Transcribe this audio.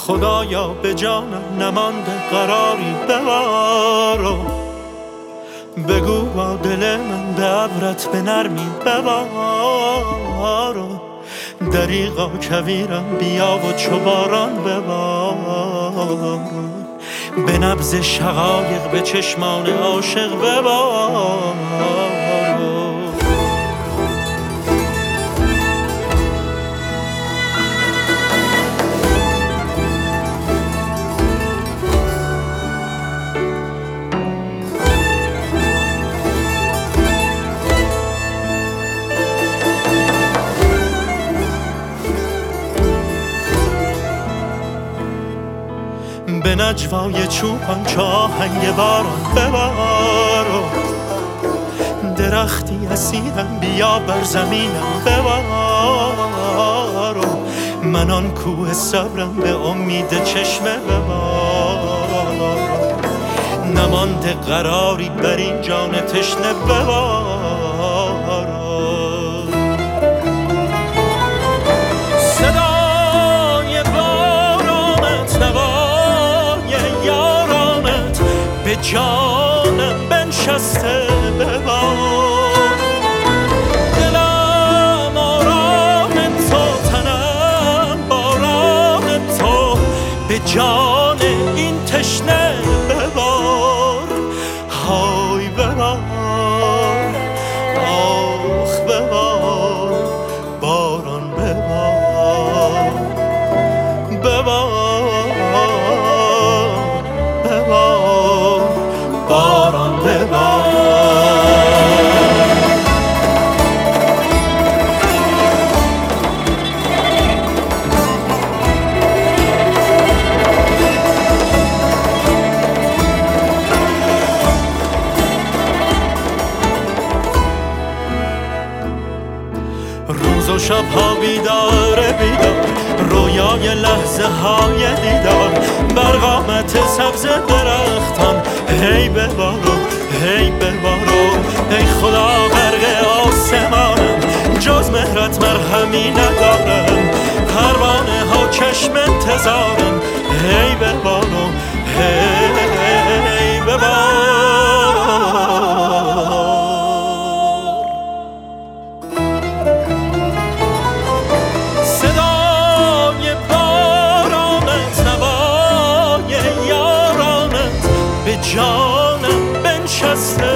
خدایا به جانم نمانده قراری ببارو، بگو با دل من به ابرت به نرمی ببارو، دریغا کویرم بیا و چو باران ببارو، به نبض شقایق به چشمان عاشق ببارو. به نجوای چوپان چو آهنگ باران ببارو، درختی اسیرم بیا بر زمینم ببارو، من آن کوه صبرم به امید چشمه ببارو، نمانده قراری بر این جان تشنه ببارو. به جانم بنشسته ببار، دلم آرام تو، تنم باران تو، به جان این تشنه ببار. های ببار، آخ ببار، باران ببار، ببار، ببار، باران ببار. روز و شبها بیدار بیدار، رویای لحظه های دیدار، بر قامت سبز درختان هی ببارو، هی ببارو، ای خدا غرق آسمانم، جز مهرت مرهمی ندارم، پروانه ها چشم انتظارم، هی ببارو، هی ببارو. صدای بارانت، نوای یارانت، به جانم بنشسته